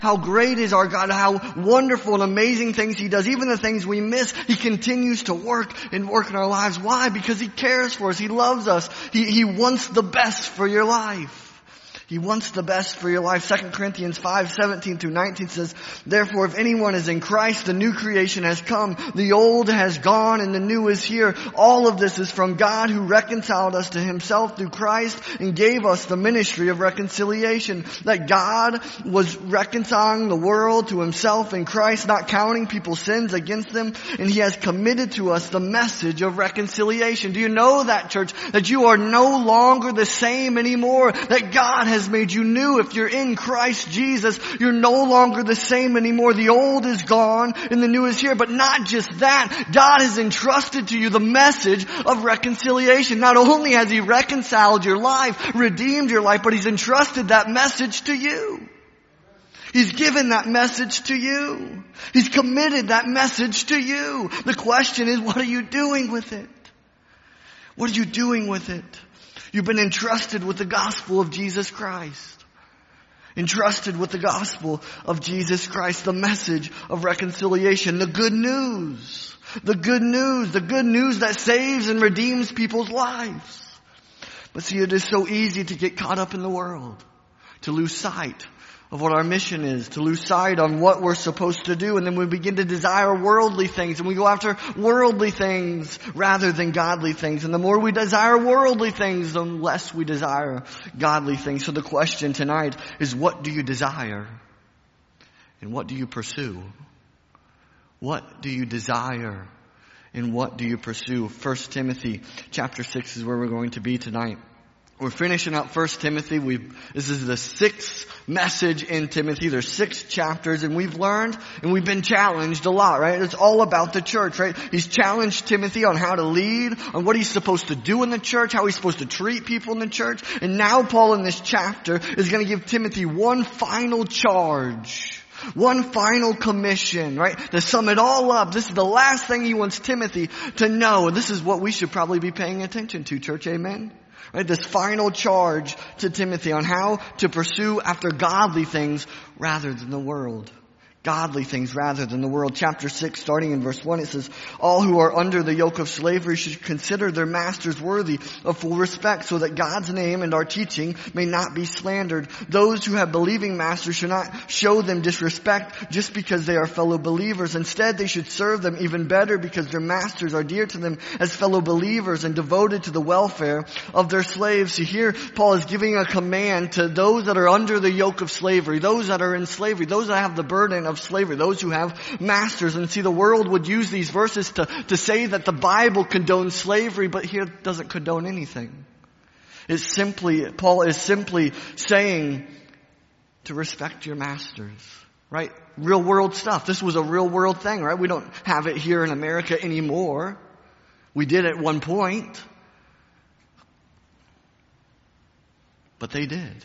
How great is our God, how wonderful and amazing things He does. Even the things we miss, He continues to work in our lives. Why? Because He cares for us. He loves us. He wants the best for your life. He wants the best for your life. 2 Corinthians 5:17-19 says, "Therefore, if anyone is in Christ, the new creation has come. The old has gone and the new is here. All of this is from God who reconciled us to Himself through Christ and gave us the ministry of reconciliation." That God was reconciling the world to Himself in Christ, not counting people's sins against them. And He has committed to us the message of reconciliation. Do you know that, church? That you are no longer the same anymore. That God has made you new. If you're in Christ Jesus, you're no longer the same anymore. The old is gone and the new is here. But not just that, God has entrusted to you the message of reconciliation. Not only has He reconciled your life, redeemed your life, but He's entrusted that message to you. He's given that message to you. He's committed that message to you. The question is, what are you doing with it? What are you doing with it? You've been entrusted with the gospel of Jesus Christ. Entrusted with the gospel of Jesus Christ, the message of reconciliation, the good news. The good news that saves and redeems people's lives. But see, it is so easy to get caught up in the world, to lose sight of what our mission is, to lose sight on what we're supposed to do, and then we begin to desire worldly things, and we go after worldly things rather than godly things. And the more we desire worldly things, the less we desire godly things. So the question tonight is, what do you desire? And what do you pursue? What do you desire? And what do you pursue? 1 Timothy chapter 6 is where we're going to be tonight. We're finishing up 1 Timothy. This is the 6th message in Timothy. There's 6 chapters, and we've learned and we've been challenged a lot, right? It's all about the church, right? He's challenged Timothy on how to lead, on what he's supposed to do in the church, how he's supposed to treat people in the church. And now Paul in this chapter is going to give Timothy one final charge. One final commission, right? To sum it all up, this is the last thing he wants Timothy to know. And this is what we should probably be paying attention to, church, amen? Right, this final charge to Timothy on how to pursue after godly things rather than the world. Godly things rather than the world. Chapter 6, starting in verse 1, it says, "All who are under the yoke of slavery should consider their masters worthy of full respect, so that God's name and our teaching may not be slandered. Those who have believing masters should not show them disrespect just because they are fellow believers. Instead, they should serve them even better because their masters are dear to them as fellow believers and devoted to the welfare of their slaves." So here, Paul is giving a command to those that are under the yoke of slavery, those that are in slavery, those that have the burden of slavery, those who have masters. And see, the world would use these verses to say that the Bible condones slavery, but here it doesn't condone anything. Paul is simply saying to respect your masters, right? Real world stuff. This was a real world thing, right? We don't have it here in America anymore. We did at one point. But they did.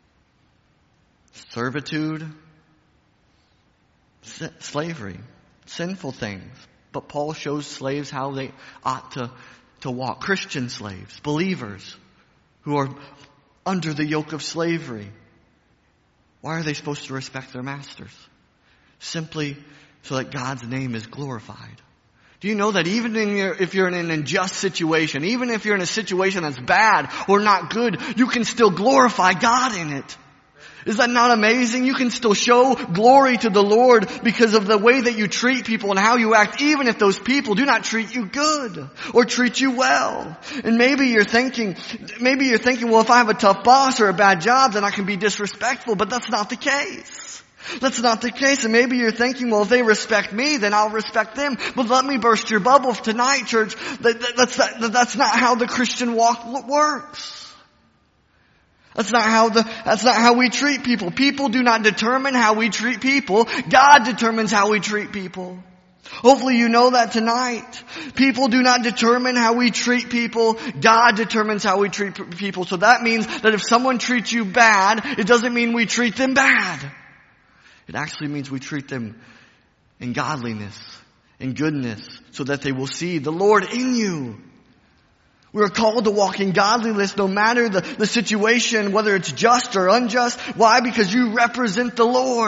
Servitude, slavery, sinful things. But Paul shows slaves how they ought to walk. Christian slaves, believers who are under the yoke of slavery. Why are they supposed to respect their masters? Simply so that God's name is glorified. Do you know that even if you're in an unjust situation, even if you're in a situation that's bad or not good, you can still glorify God in it? Is that not amazing? You can still show glory to the Lord because of the way that you treat people and how you act, even if those people do not treat you good or treat you well. And maybe you're thinking, well, if I have a tough boss or a bad job, then I can be disrespectful, but that's not the case. That's not the case. And maybe you're thinking, well, if they respect me, then I'll respect them. But let me burst your bubble tonight, church. That's not how the Christian walk works. That's not how we treat people. People do not determine how we treat people. God determines how we treat people. Hopefully you know that tonight. People do not determine how we treat people. God determines how we treat people. So that means that if someone treats you bad, it doesn't mean we treat them bad. It actually means we treat them in godliness, in goodness, so that they will see the Lord in you. We are called to walk in godliness no matter the situation, whether it's just or unjust. Why? Because you represent the Lord.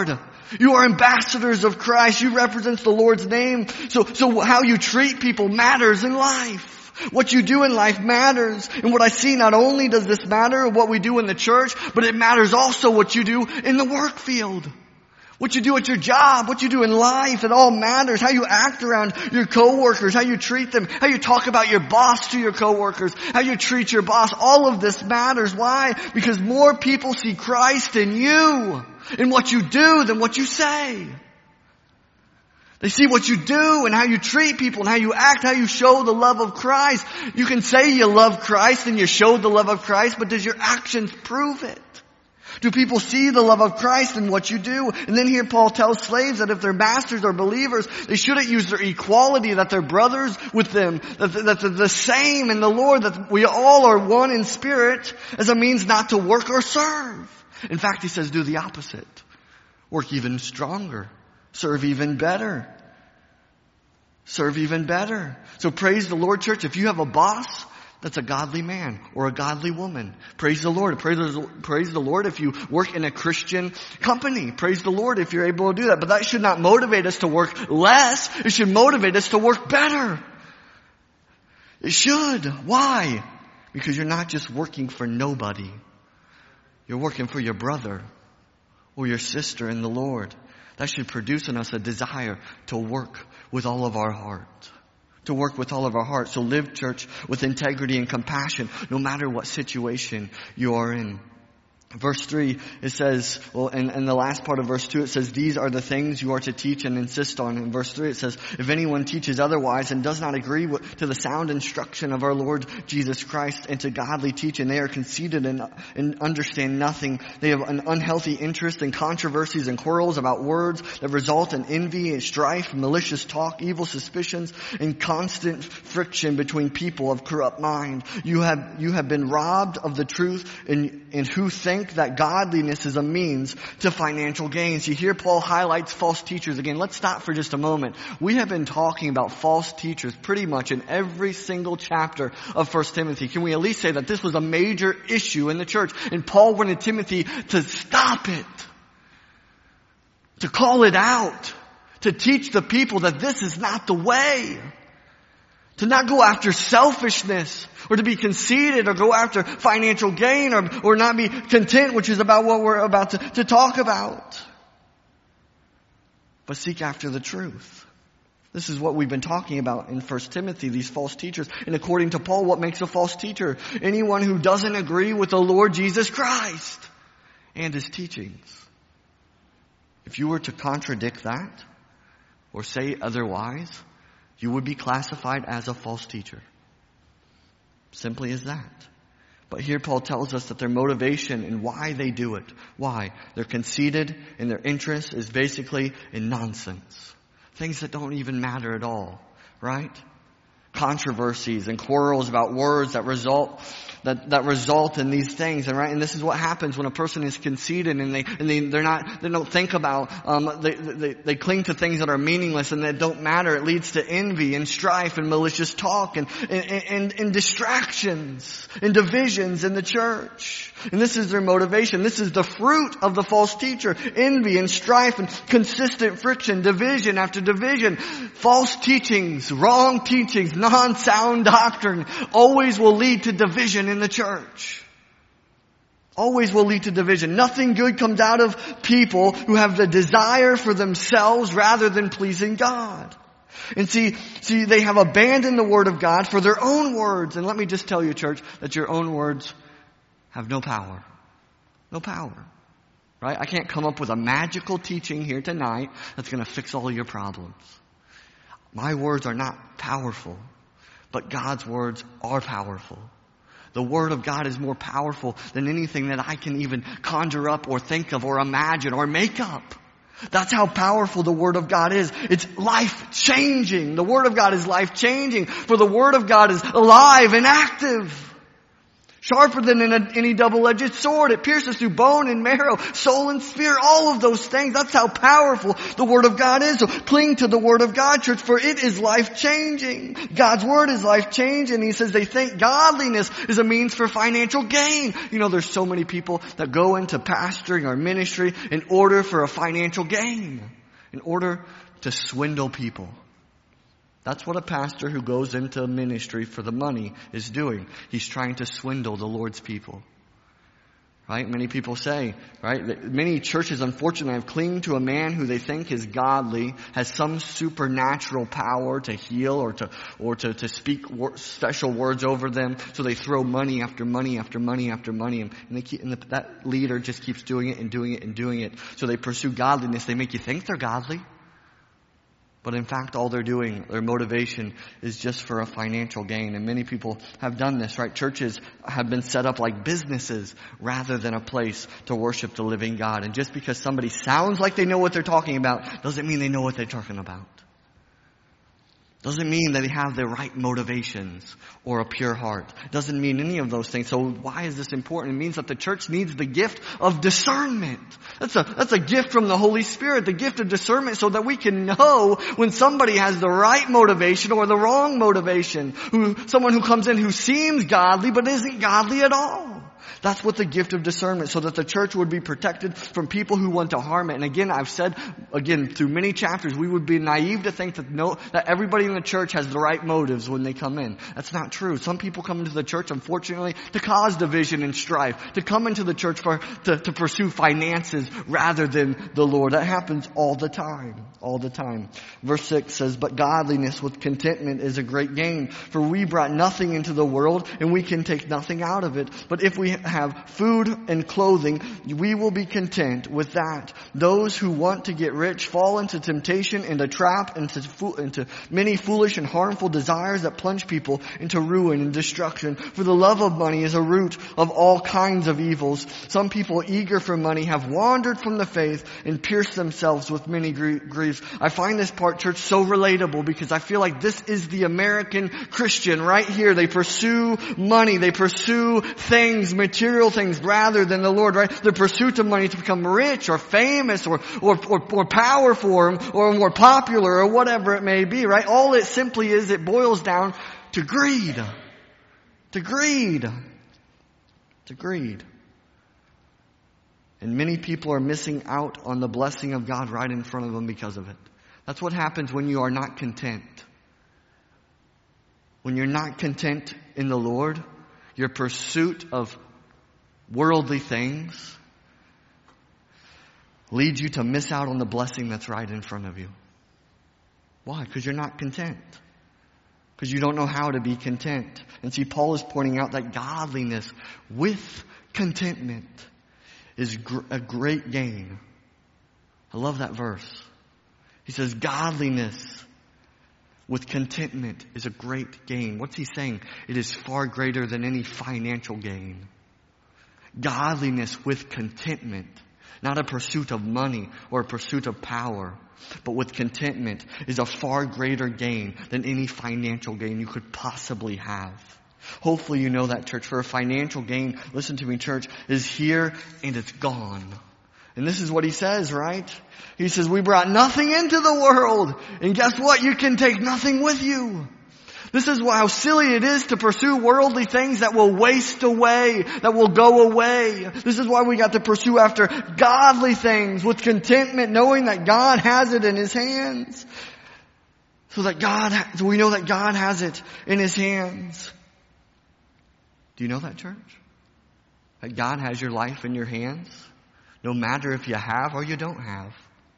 You are ambassadors of Christ. You represent the Lord's name. So how you treat people matters in life. What you do in life matters. And what I see, not only does this matter what we do in the church, but it matters also what you do in the work field. What you do at your job, what you do in life, it all matters. How you act around your coworkers, how you treat them, how you talk about your boss to your coworkers, how you treat your boss. All of this matters. Why? Because more people see Christ in you, in what you do than what you say. They see what you do and how you treat people and how you act, how you show the love of Christ. You can say you love Christ and you show the love of Christ, but does your actions prove it? Do people see the love of Christ in what you do? And then here Paul tells slaves that if their masters are believers, they shouldn't use their equality, that they're brothers with them, that they're the same in the Lord, that we all are one in spirit, as a means not to work or serve. In fact, he says do the opposite. Work even stronger. Serve even better. Serve even better. So praise the Lord, church. If you have a boss, that's a godly man or a godly woman. Praise the Lord. Praise the Lord if you work in a Christian company. Praise the Lord if you're able to do that. But that should not motivate us to work less. It should motivate us to work better. It should. Why? Because you're not just working for nobody. You're working for your brother or your sister in the Lord. That should produce in us a desire to work with all of our heart. To work with all of our heart. So live, church, with integrity and compassion, no matter what situation you are in. Verse 3, it says, well, in the last part of verse 2, it says, these are the things you are to teach and insist on. In verse 3, it says, if anyone teaches otherwise and does not agree to the sound instruction of our Lord Jesus Christ and to godly teaching, they are conceited and understand nothing. They have an unhealthy interest in controversies and quarrels about words that result in envy and strife, malicious talk, evil suspicions, and constant friction between people of corrupt mind. You have been robbed of the truth and who think that godliness is a means to financial gains. You hear Paul highlights false teachers again. Let's stop for just a moment. We have been talking about false teachers pretty much in every single chapter of 1 Timothy. Can we at least say that this was a major issue in the church? And Paul wanted Timothy to stop it, to call it out, to teach the people that this is not the way. To not go after selfishness or to be conceited or go after financial gain or not be content, which is about what we're about to talk about. But seek after the truth. This is what we've been talking about in 1 Timothy, these false teachers. And according to Paul, what makes a false teacher? Anyone who doesn't agree with the Lord Jesus Christ and his teachings. If you were to contradict that or say otherwise, you would be classified as a false teacher. Simply as that. But here Paul tells us that their motivation and why they do it. Why? They're conceited and their interest is basically in nonsense. Things that don't even matter at all. Right? Controversies and quarrels about words that result in these things, and right, and this is what happens when a person is conceited and they don't think about they cling to things that are meaningless and that don't matter. It leads to envy and strife and malicious talk and distractions and divisions in the church. And this is their motivation. This is the fruit of the false teacher: envy and strife and consistent friction, division after division. False teachings, wrong teachings, non-sound doctrine always will lead to division in the church. Always will lead to division. Nothing good comes out of people who have the desire for themselves rather than pleasing God. And see, they have abandoned the Word of God for their own words. And let me just tell you, church, that your own words have no power. No power. Right? I can't come up with a magical teaching here tonight that's going to fix all your problems. My words are not powerful, but God's words are powerful. The Word of God is more powerful than anything that I can even conjure up or think of or imagine or make up. That's how powerful the Word of God is. It's life-changing. The Word of God is life-changing, for the Word of God is alive and active. Sharper than any double-edged sword. It pierces through bone and marrow, soul and spirit, all of those things. That's how powerful the Word of God is. So cling to the Word of God, church, for it is life-changing. God's Word is life-changing. He says they think godliness is a means for financial gain. You know, there's so many people that go into pastoring or ministry in order for a financial gain, in order to swindle people. That's what a pastor who goes into ministry for the money is doing. He's trying to swindle the Lord's people. Right? Many people say, right? That many churches, unfortunately, have clinged to a man who they think is godly, has some supernatural power to heal or to speak special words over them. So they throw money after money after money after money, and that leader just keeps doing it and doing it and doing it. So they pursue godliness. They make you think they're godly. But in fact, all they're doing, their motivation is just for a financial gain. And many people have done this, right? Churches have been set up like businesses rather than a place to worship the living God. And just because somebody sounds like they know what they're talking about doesn't mean they know what they're talking about. Doesn't mean that they have the right motivations or a pure heart. Doesn't mean any of those things. So why is this important? It means that the church needs the gift of discernment. That's a gift from the Holy Spirit, the gift of discernment, so that we can know when somebody has the right motivation or the wrong motivation. Someone who comes in who seems godly but isn't godly at all. That's what the gift of discernment, so that the church would be protected from people who want to harm it. And again, I've said, through many chapters, we would be naive to think that everybody in the church has the right motives when they come in. That's not true. Some people come into the church, unfortunately, to cause division and strife, to come into the church to pursue finances rather than the Lord. That happens all the time. Verse 6 says, but godliness with contentment is a great gain. For we brought nothing into the world, and we can take nothing out of it. But if we have food and clothing, we will be content with that. Those who want to get rich fall into temptation and a trap, into many foolish and harmful desires that plunge people into ruin and destruction. For the love of money is a root of all kinds of evils. Some people eager for money have wandered from the faith and pierced themselves with many griefs. I find this part, church, so relatable, because I feel like this is the American Christian right here. They pursue money. They pursue things, material things, rather than the Lord, right? The pursuit of money to become rich or famous or powerful or more popular or whatever it may be, right? All it simply is, it boils down to greed. To greed. To greed. And many people are missing out on the blessing of God right in front of them because of it. That's what happens when you are not content. When you're not content in the Lord, your pursuit of worldly things leads you to miss out on the blessing that's right in front of you. Why? Because you're not content. Because you don't know how to be content. And see, Paul is pointing out that godliness with contentment is a great gain. I love that verse. He says godliness with contentment is a great gain. What's he saying? It is far greater than any financial gain. Godliness with contentment, not a pursuit of money or a pursuit of power, but with contentment is a far greater gain than any financial gain you could possibly have. Hopefully you know that, church. For a financial gain, listen to me, church, is here and it's gone. And this is what he says, right? He says, we brought nothing into the world, and guess what? You can take nothing with you. This is how silly it is to pursue worldly things that will waste away, that will go away. This is why we got to pursue after godly things with contentment, knowing that God has it in His hands. So we know that God has it in His hands. Do you know that, church? That God has your life in your hands, no matter if you have or you don't have.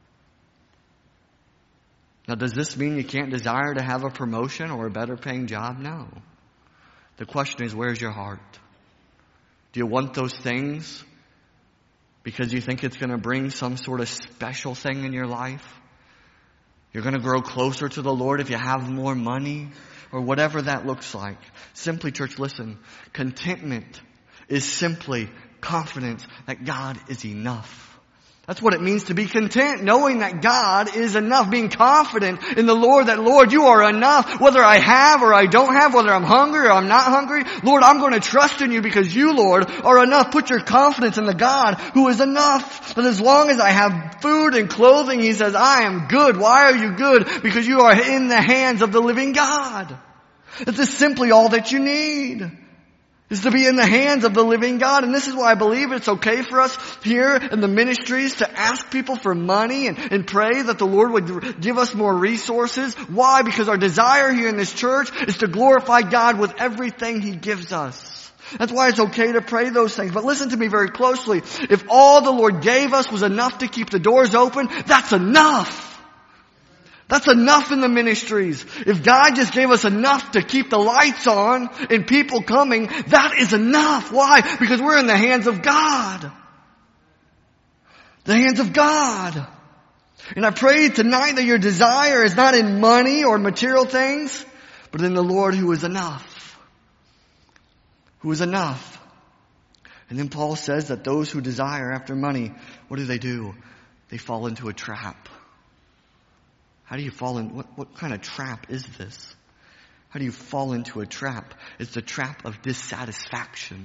Now, does this mean you can't desire to have a promotion or a better paying job? No. The question is, where's your heart? Do you want those things because you think it's going to bring some sort of special thing in your life? You're going to grow closer to the Lord if you have more money or whatever that looks like. Simply, church, listen. Contentment is simply confidence that God is enough. That's what it means to be content, knowing that God is enough, being confident in the Lord, that Lord, you are enough, whether I have or I don't have, whether I'm hungry or I'm not hungry. Lord, I'm going to trust in you because you, Lord, are enough. Put your confidence in the God who is enough. That as long as I have food and clothing, he says, I am good. Why are you good? Because you are in the hands of the living God. This is simply all that you need. Is to be in the hands of the living God. And this is why I believe it's okay for us here in the ministries to ask people for money and pray that the Lord would give us more resources. Why? Because our desire here in this church is to glorify God with everything He gives us. That's why it's okay to pray those things. But listen to me very closely. If all the Lord gave us was enough to keep the doors open, that's enough. That's enough in the ministries. If God just gave us enough to keep the lights on and people coming, that is enough. Why? Because we're in the hands of God. The hands of God. And I pray tonight that your desire is not in money or material things, but in the Lord who is enough. Who is enough. And then Paul says that those who desire after money, what do? They fall into a trap. How do you fall in? What kind of trap is this? How do you fall into a trap? It's the trap of dissatisfaction.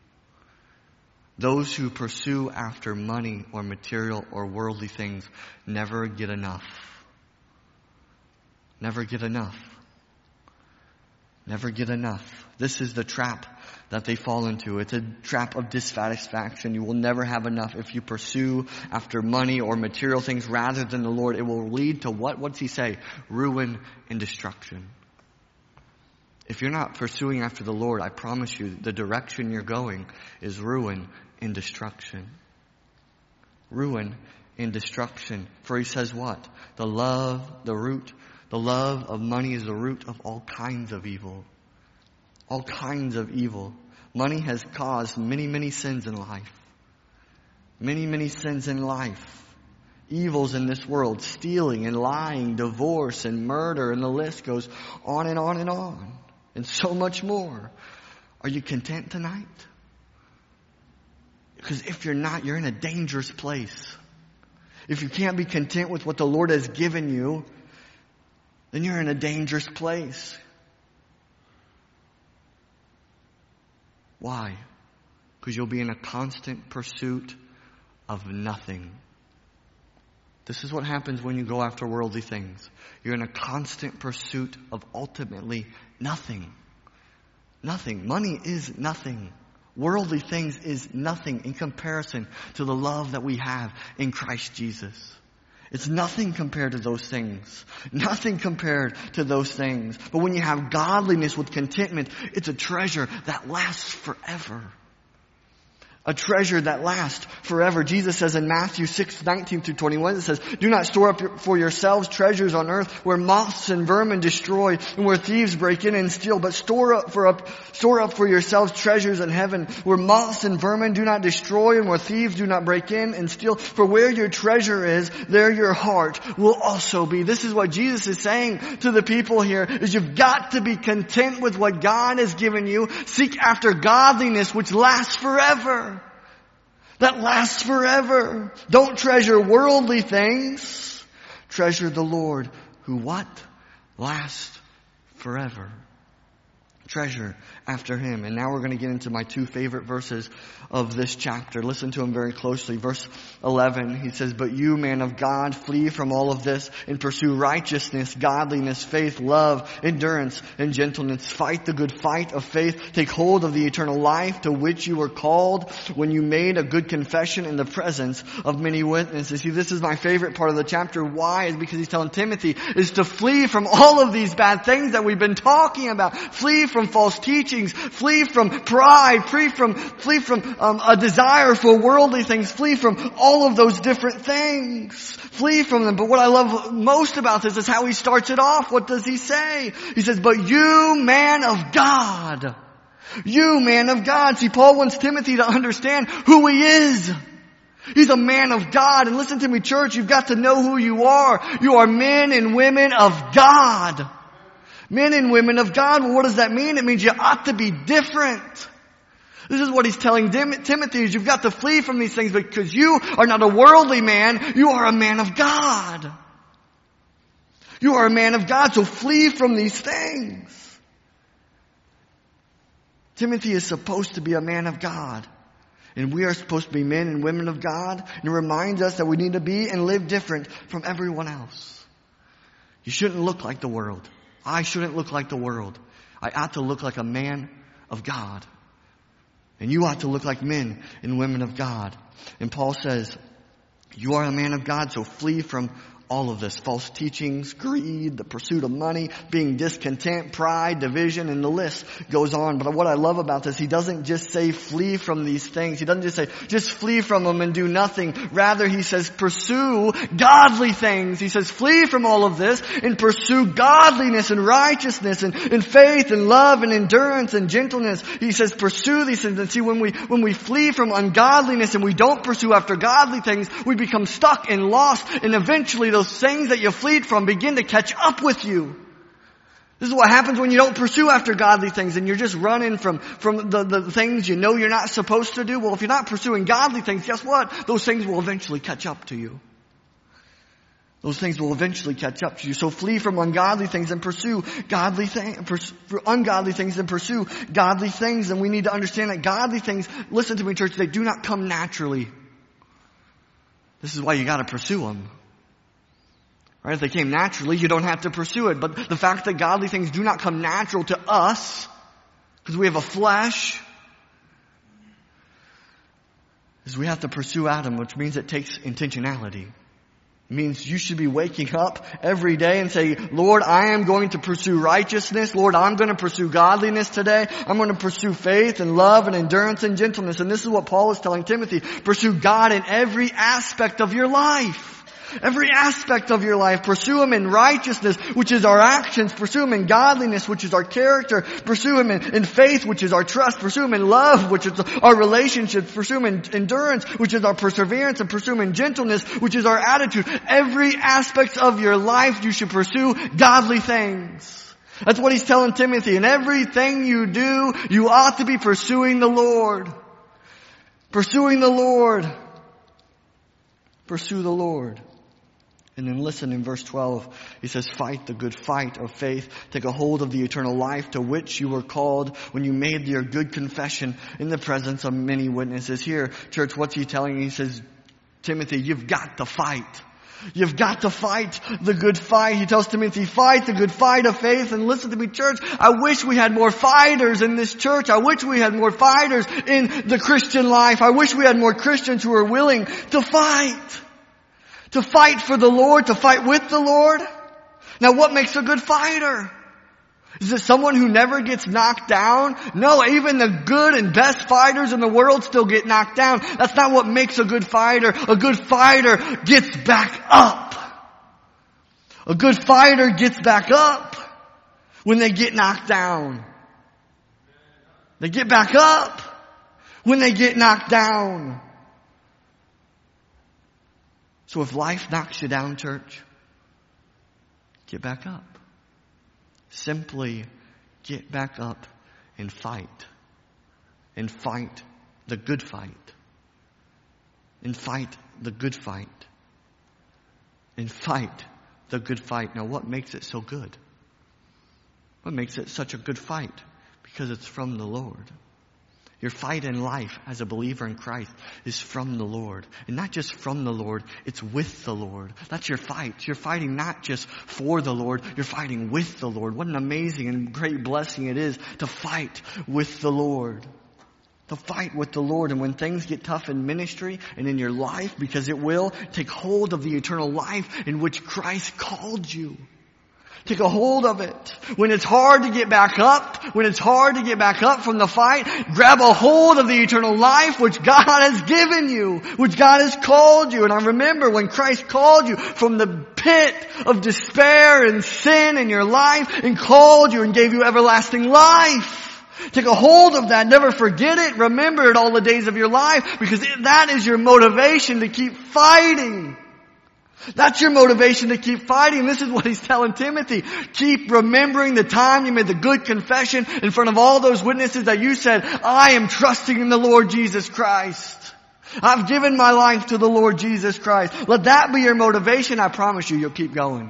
Those who pursue after money or material or worldly things never get enough. Never get enough. Never get enough. This is the trap that they fall into. It's a trap of dissatisfaction. You will never have enough if you pursue after money or material things rather than the Lord. It will lead to what? What's he say? Ruin and destruction. If you're not pursuing after the Lord, I promise you the direction you're going is ruin and destruction. Ruin and destruction. For he says what? The love of money is the root of all kinds of evil. All kinds of evil. Money has caused many, many sins in life. Many, many sins in life. Evils in this world. Stealing and lying, divorce and murder, and the list goes on and on and on. And so much more. Are you content tonight? Because if you're not, you're in a dangerous place. If you can't be content with what the Lord has given you, then you're in a dangerous place. Why? Because you'll be in a constant pursuit of nothing. This is what happens when you go after worldly things. You're in a constant pursuit of ultimately nothing. Nothing. Money is nothing. Worldly things is nothing in comparison to the love that we have in Christ Jesus. It's nothing compared to those things. Nothing compared to those things. But when you have godliness with contentment, it's a treasure that lasts forever. A treasure that lasts forever. Jesus says in Matthew 6:19-21, it says, do not store up for yourselves treasures on earth where moths and vermin destroy and where thieves break in and steal, but store up for yourselves treasures in heaven where moths and vermin do not destroy and where thieves do not break in and steal. For where your treasure is, there your heart will also be. This is what Jesus is saying to the people here, is you've got to be content with what God has given you. Seek after godliness which lasts forever. That lasts forever. Don't treasure worldly things. Treasure the Lord who what? Lasts forever. Treasure after Him. And now we're going to get into my two favorite verses of this chapter. Listen to them very closely. Verse 11, he says, but you, man of God, flee from all of this and pursue righteousness, godliness, faith, love, endurance, and gentleness. Fight the good fight of faith. Take hold of the eternal life to which you were called when you made a good confession in the presence of many witnesses. See, this is my favorite part of the chapter. Why? Is because he's telling Timothy is to flee from all of these bad things that we've been talking about. Flee from false teachings. Flee from pride. Flee from a desire for worldly things. Flee from all of those different things. Flee from them. But what I love most about this is how he starts it off. What does he say? He says, but you, man of God. You, man of God. See, Paul wants Timothy to understand who he is. He's a man of God. And listen to me, church, you've got to know who you are. You are men and women of God. Men and women of God. Well, what does that mean? It means you ought to be different. This is what he's telling Timothy, is you've got to flee from these things because you are not a worldly man, you are a man of God. You are a man of God, so flee from these things. Timothy is supposed to be a man of God. And we are supposed to be men and women of God. And it reminds us that we need to be and live different from everyone else. You shouldn't look like the world. I shouldn't look like the world. I ought to look like a man of God. And you ought to look like men and women of God. And Paul says, you are a man of God, so flee from all of this. False teachings, greed, the pursuit of money, being discontent, pride, division, and the list goes on. But what I love about this, he doesn't just say flee from these things. He doesn't just say just flee from them and do nothing. Rather, he says pursue godly things. He says flee from all of this and pursue godliness and righteousness and faith and love and endurance and gentleness. He says pursue these things. And see, when we flee from ungodliness and we don't pursue after godly things, we become stuck and lost, and eventually those things that you fled from begin to catch up with you. This is what happens when you don't pursue after godly things and you're just running from the things you know you're not supposed to do. Well, if you're not pursuing godly things, guess what? Those things will eventually catch up to you. Those things will eventually catch up to you. So flee from ungodly things and pursue godly things. Ungodly things and pursue godly things. And we need to understand that godly things, listen to me, church, they do not come naturally. This is why you got to pursue them. Right? If they came naturally, you don't have to pursue it. But the fact that godly things do not come natural to us, because we have a flesh, is we have to pursue Adam, which means it takes intentionality. It means you should be waking up every day and say, Lord, I am going to pursue righteousness. Lord, I'm going to pursue godliness today. I'm going to pursue faith and love and endurance and gentleness. And this is what Paul is telling Timothy. Pursue God in every aspect of your life. Every aspect of your life. Pursue Him in righteousness, which is our actions. Pursue Him in godliness, which is our character. Pursue Him in faith, which is our trust. Pursue Him in love, which is our relationships. Pursue Him in endurance, which is our perseverance. And pursue Him in gentleness, which is our attitude. Every aspect of your life you should pursue godly things. That's what he's telling Timothy. In everything you do, you ought to be pursuing the Lord. Pursuing the Lord. Pursue the Lord. And then listen, in verse 12, he says, fight the good fight of faith. Take a hold of the eternal life to which you were called when you made your good confession in the presence of many witnesses. Here, church, what's he telling you? He says, Timothy, you've got to fight. You've got to fight the good fight. He tells Timothy, fight the good fight of faith. And listen to me, church, I wish we had more fighters in this church. I wish we had more fighters in the Christian life. I wish we had more Christians who are willing to fight. To fight for the Lord, to fight with the Lord. Now, what makes a good fighter? Is it someone who never gets knocked down? No, even the good and best fighters in the world still get knocked down. That's not what makes a good fighter. A good fighter gets back up. A good fighter gets back up when they get knocked down. They get back up when they get knocked down. So if life knocks you down, church, get back up. Simply get back up and fight. And fight the good fight. And fight the good fight. And fight the good fight. Now, what makes it so good? What makes it such a good fight? Because it's from the Lord. Your fight in life as a believer in Christ is from the Lord. And not just from the Lord, it's with the Lord. That's your fight. You're fighting not just for the Lord, you're fighting with the Lord. What an amazing and great blessing it is to fight with the Lord. To fight with the Lord. And when things get tough in ministry and in your life, because it will, take hold of the eternal life in which Christ called you. Take a hold of it. When it's hard to get back up, when it's hard to get back up from the fight, grab a hold of the eternal life which God has given you, which God has called you. And I remember when Christ called you from the pit of despair and sin in your life and called you and gave you everlasting life. Take a hold of that. Never forget it. Remember it all the days of your life, because that is your motivation to keep fighting. That's your motivation to keep fighting. This is what he's telling Timothy. Keep remembering the time you made the good confession in front of all those witnesses that you said, I am trusting in the Lord Jesus Christ. I've given my life to the Lord Jesus Christ. Let that be your motivation. I promise you'll keep going.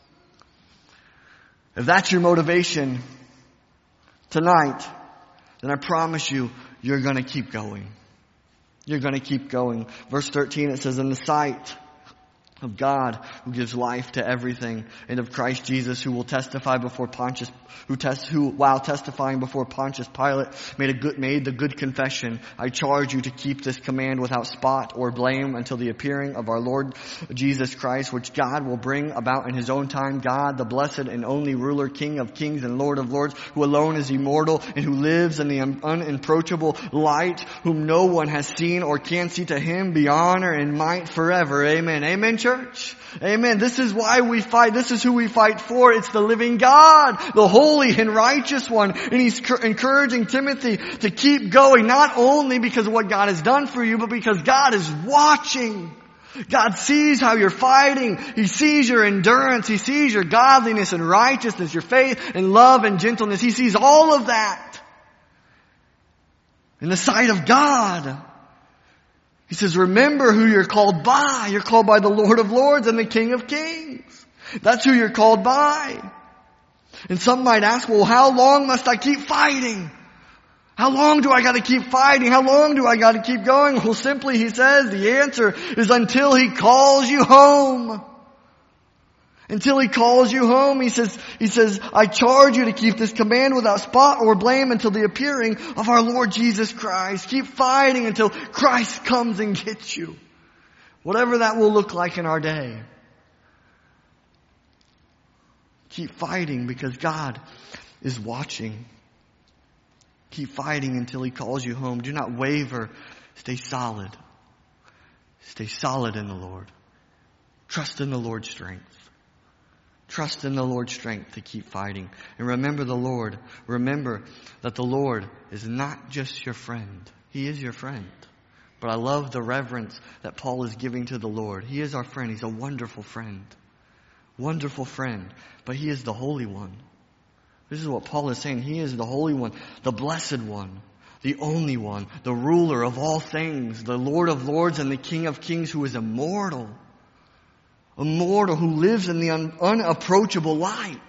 If that's your motivation tonight, then I promise you're going to keep going. You're going to keep going. Verse 13, it says, in the sight of God who gives life to everything, and of Christ Jesus who will testify before Pontius, who while testifying before Pontius Pilate made the good confession. I charge you to keep this command without spot or blame until the appearing of our Lord Jesus Christ, which God will bring about in his own time. God, the blessed and only ruler, King of kings and Lord of lords, who alone is immortal and who lives in the unapproachable light, whom no one has seen or can see, to him be honor and might forever. Amen. Amen, church. Amen. This is why we fight. This is who we fight for. It's the living God, the holy and righteous one. And he's encouraging Timothy to keep going, not only because of what God has done for you, but because God is watching. God sees how you're fighting. He sees your endurance. He sees your godliness and righteousness, your faith and love and gentleness. He sees all of that in the sight of God. He says, remember who you're called by. You're called by the Lord of lords and the King of kings. That's who you're called by. And some might ask, well, how long must I keep fighting? How long do I got to keep fighting? How long do I got to keep going? Well, simply, he says, the answer is until he calls you home. Until he calls you home. He says, I charge you to keep this command without spot or blame until the appearing of our Lord Jesus Christ. Keep fighting until Christ comes and gets you. Whatever that will look like in our day. Keep fighting because God is watching. Keep fighting until he calls you home. Do not waver. Stay solid. Stay solid in the Lord. Trust in the Lord's strength. Trust in the Lord's strength to keep fighting. And remember the Lord. Remember that the Lord is not just your friend. He is your friend. But I love the reverence that Paul is giving to the Lord. He is our friend. He's a wonderful friend. Wonderful friend. But he is the Holy One. This is what Paul is saying. He is the Holy One, the Blessed One, the only One, the ruler of all things, the Lord of lords and the King of kings, who is immortal. Immortal, who lives in the unapproachable light,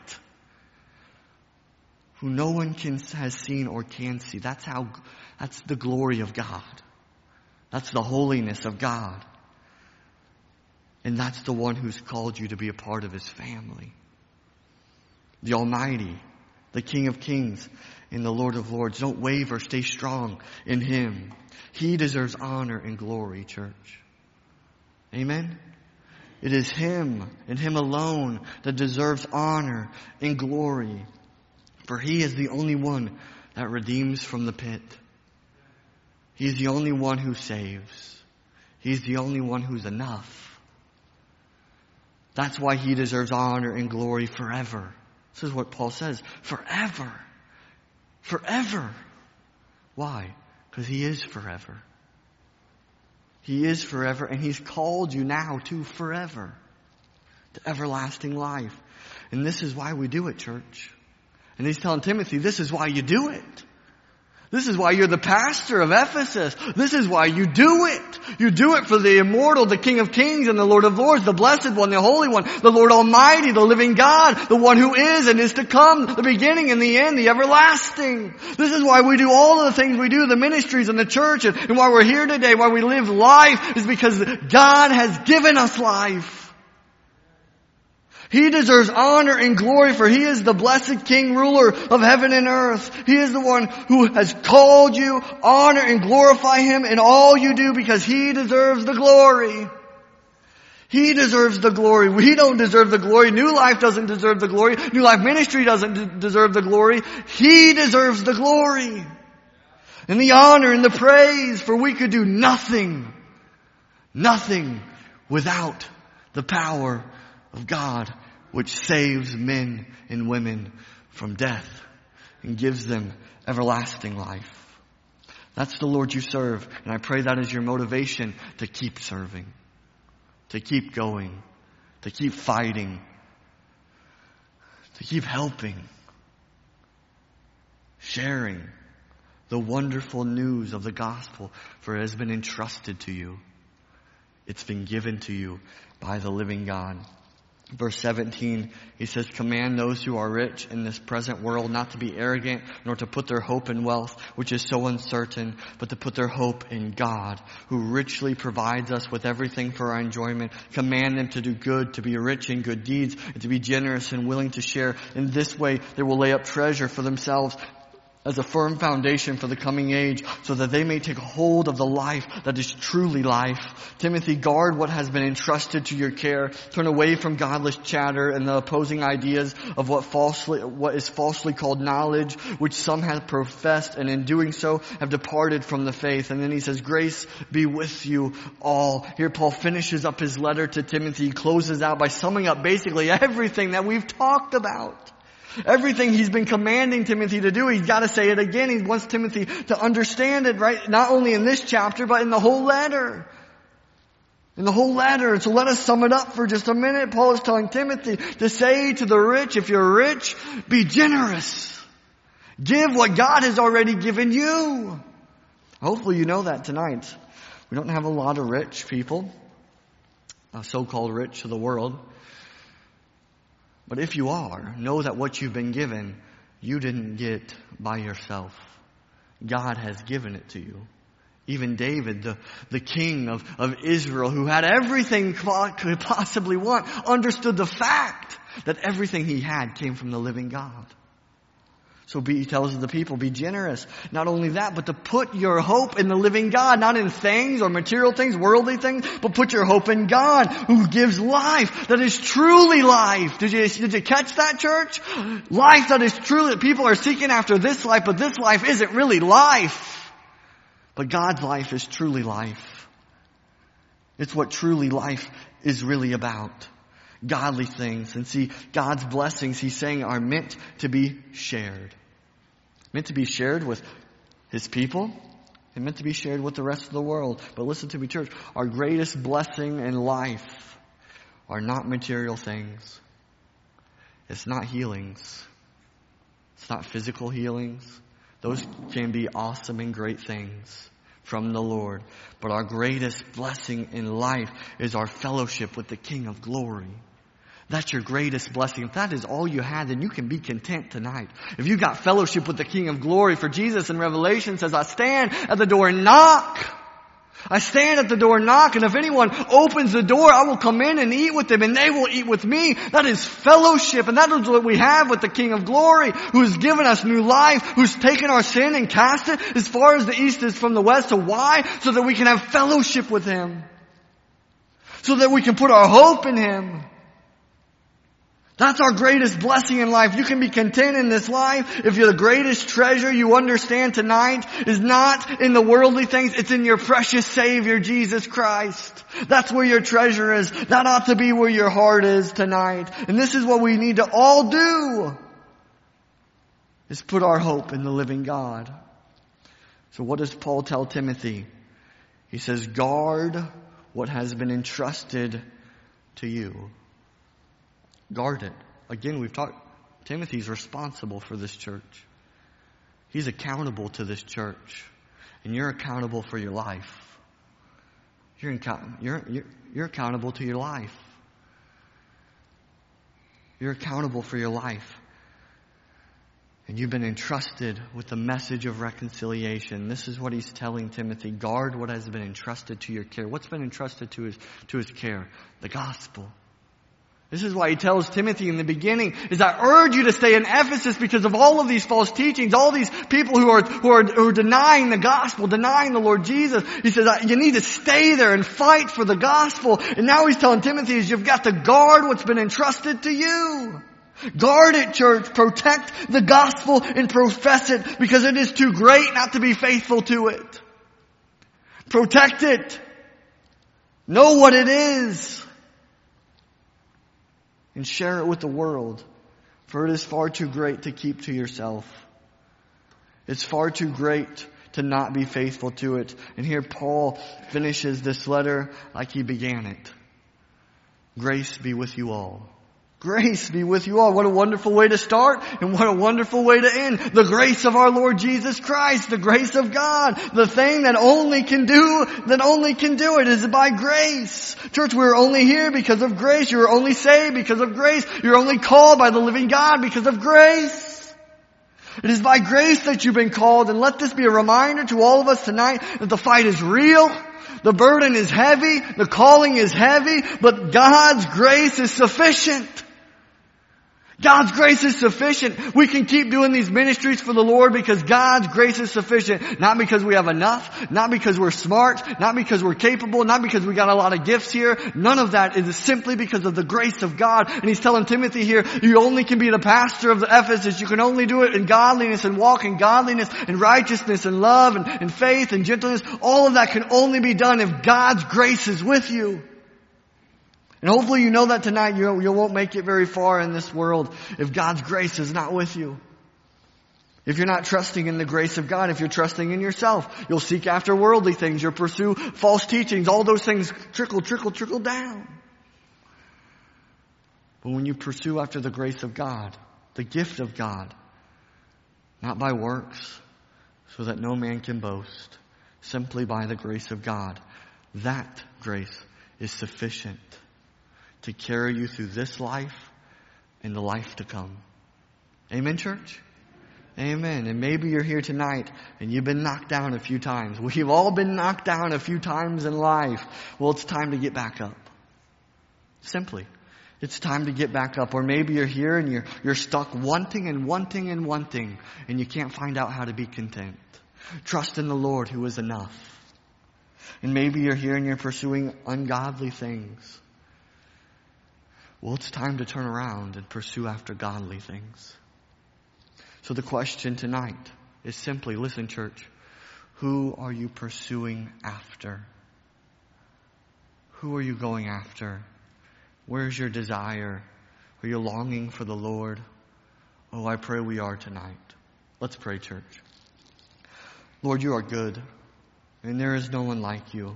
who no one has seen or can see. That's the glory of God. That's the holiness of God. And that's the one who's called you to be a part of his family. The Almighty, the King of kings and the Lord of lords. Don't waver, stay strong in him. He deserves honor and glory, church. Amen? It is him and him alone that deserves honor and glory. For he is the only one that redeems from the pit. He is the only one who saves. He's the only one who's enough. That's why he deserves honor and glory forever. This is what Paul says. Forever. Forever. Why? Because he is forever. He is forever, and he's called you now to forever, to everlasting life. And this is why we do it, church. And he's telling Timothy, this is why you do it. This is why you're the pastor of Ephesus. This is why you do it. You do it for the immortal, the King of kings and the Lord of lords, the Blessed One, the Holy One, the Lord Almighty, the living God, the one who is and is to come, the beginning and the end, the everlasting. This is why we do all of the things we do, the ministries and the church, and why we're here today, why we live life, is because God has given us life. He deserves honor and glory, for he is the blessed King, ruler of heaven and earth. He is the one who has called you. Honor and glorify him in all you do, because he deserves the glory. He deserves the glory. We don't deserve the glory. New Life doesn't deserve the glory. New Life Ministry doesn't deserve the glory. He deserves the glory and the honor and the praise, for we could do nothing without the power of God, which saves men and women from death and gives them everlasting life. That's the Lord you serve, and I pray that is your motivation to keep serving, to keep going, to keep fighting, to keep helping, sharing the wonderful news of the gospel, for it has been entrusted to you. It's been given to you by the living God. Verse 17, he says, command those who are rich in this present world not to be arrogant, nor to put their hope in wealth, which is so uncertain, but to put their hope in God, who richly provides us with everything for our enjoyment. Command them to do good, to be rich in good deeds, and to be generous and willing to share. In this way, they will lay up treasure for themselves as a firm foundation for the coming age, so that they may take hold of the life that is truly life. Timothy, guard what has been entrusted to your care. Turn away from godless chatter and the opposing ideas of what is falsely called knowledge, which some have professed, and in doing so have departed from the faith. And then he says, grace be with you all. Here Paul finishes up his letter to Timothy. He closes out by summing up basically everything that we've talked about. Everything he's been commanding Timothy to do, he's got to say it again. He wants Timothy to understand it, right? Not only in this chapter, but in the whole letter. In the whole letter. So let us sum it up for just a minute. Paul is telling Timothy to say to the rich, if you're rich, be generous. Give what God has already given you. Hopefully you know that tonight. We don't have a lot of rich people, so-called rich to the world. But if you are, know that what you've been given, you didn't get by yourself. God has given it to you. Even David, the king of Israel, who had everything could possibly want, understood the fact that everything he had came from the living God. So he tells the people, be generous. Not only that, but to put your hope in the living God, not in things or material things, worldly things, but put your hope in God, who gives life that is truly life. Did you catch that, church? Life that is truly, people are seeking after this life, but this life isn't really life. But God's life is truly life. It's what truly life is really about. Godly things. And see, God's blessings, he's saying, are meant to be shared. Meant to be shared with his people and meant to be shared with the rest of the world. But listen to me, church. Our greatest blessing in life are not material things. It's not healings. It's not physical healings. Those can be awesome and great things from the Lord. But our greatest blessing in life is our fellowship with the King of Glory. That's your greatest blessing. If that is all you had, then you can be content tonight. If you got fellowship with the King of Glory, for Jesus in Revelation says, I stand at the door and knock. I stand at the door and knock, and if anyone opens the door, I will come in and eat with them, and they will eat with me. That is fellowship, and that is what we have with the King of Glory, who has given us new life, who's taken our sin and cast it as far as the east is from the west. So why? So that we can have fellowship with him. So that we can put our hope in him. That's our greatest blessing in life. You can be content in this life if the greatest treasure you understand tonight is not in the worldly things. It's in your precious Savior, Jesus Christ. That's where your treasure is. That ought to be where your heart is tonight. And this is what we need to all do, is put our hope in the living God. So what does Paul tell Timothy? He says, guard what has been entrusted to you. Guard it. Again, we've talked, Timothy's responsible for this church. He's accountable to this church. And you're accountable for your life. You're accountable to your life. You're accountable for your life. And you've been entrusted with the message of reconciliation. This is what he's telling Timothy. Guard what has been entrusted to your care. What's been entrusted to his care? The gospel. This is why he tells Timothy in the beginning, is I urge you to stay in Ephesus because of all of these false teachings, all these people who are denying the gospel, denying the Lord Jesus. He says, you need to stay there and fight for the gospel. And now he's telling Timothy, is you've got to guard what's been entrusted to you. Guard it, church. Protect the gospel and profess it, because it is too great not to be faithful to it. Protect it. Know what it is. And share it with the world. For it is far too great to keep to yourself. It's far too great to not be faithful to it. And here Paul finishes this letter like he began it. Grace be with you all. Grace be with you all. What a wonderful way to start and what a wonderful way to end. The grace of our Lord Jesus Christ, the grace of God, the thing that only can do it is by grace. Church, we're only here because of grace. You're only saved because of grace. You're only called by the living God because of grace. It is by grace that you've been called, and let this be a reminder to all of us tonight that the fight is real. The burden is heavy. The calling is heavy, but God's grace is sufficient. God's grace is sufficient. We can keep doing these ministries for the Lord because God's grace is sufficient. Not because we have enough, not because we're smart, not because we're capable, not because we got a lot of gifts here. None of that is simply because of the grace of God. And he's telling Timothy here, you only can be the pastor of the Ephesus. You can only do it in godliness and walk in godliness and righteousness and love and faith and gentleness. All of that can only be done if God's grace is with you. And hopefully you know that tonight you won't make it very far in this world if God's grace is not with you. If you're not trusting in the grace of God, if you're trusting in yourself, you'll seek after worldly things, you'll pursue false teachings, all those things trickle down. But when you pursue after the grace of God, the gift of God, not by works, so that no man can boast, simply by the grace of God, that grace is sufficient to carry you through this life and the life to come. Amen, church? Amen. And maybe you're here tonight and you've been knocked down a few times. We've all been knocked down a few times in life. Well, it's time to get back up. Simply. It's time to get back up. Or maybe you're here and you're stuck wanting and you can't find out how to be content. Trust in the Lord who is enough. And maybe you're here and you're pursuing ungodly things. Well, it's time to turn around and pursue after godly things. So the question tonight is simply, listen, church, who are you pursuing after? Who are you going after? Where's your desire? Are you longing for the Lord? Oh, I pray we are tonight. Let's pray, church. Lord, you are good, and there is no one like you.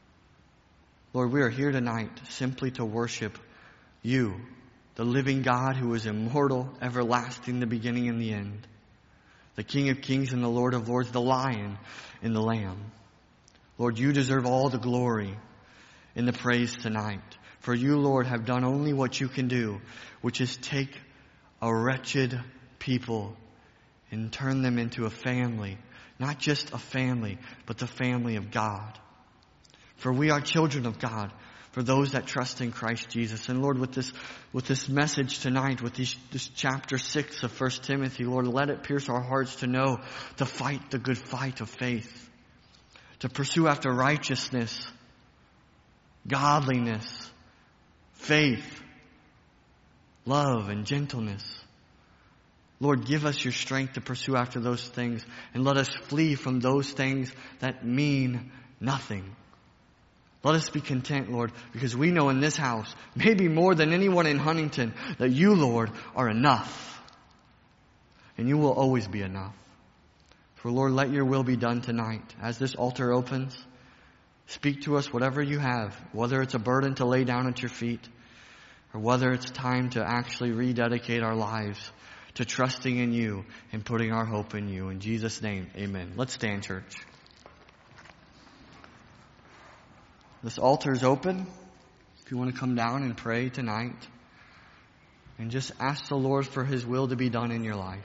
Lord, we are here tonight simply to worship you, the living God who is immortal, everlasting, the beginning and the end. The King of kings and the Lord of lords, the Lion and the Lamb. Lord, you deserve all the glory and the praise tonight. For you, Lord, have done only what you can do, which is take a wretched people and turn them into a family. Not just a family, but the family of God. For we are children of God. For those that trust in Christ Jesus. And Lord, with this message tonight, with this chapter 6 of 1 Timothy, Lord, let it pierce our hearts to know to fight the good fight of faith. To pursue after righteousness, godliness, faith, love, and gentleness. Lord, give us your strength to pursue after those things. And let us flee from those things that mean nothing. Let us be content, Lord, because we know in this house, maybe more than anyone in Huntington, that you, Lord, are enough. And you will always be enough. For, Lord, let your will be done tonight. As this altar opens, speak to us whatever you have, whether it's a burden to lay down at your feet, or whether it's time to actually rededicate our lives to trusting in you and putting our hope in you. In Jesus' name, amen. Let's stand, church. This altar is open. If you want to come down and pray tonight and just ask the Lord for His will to be done in your life.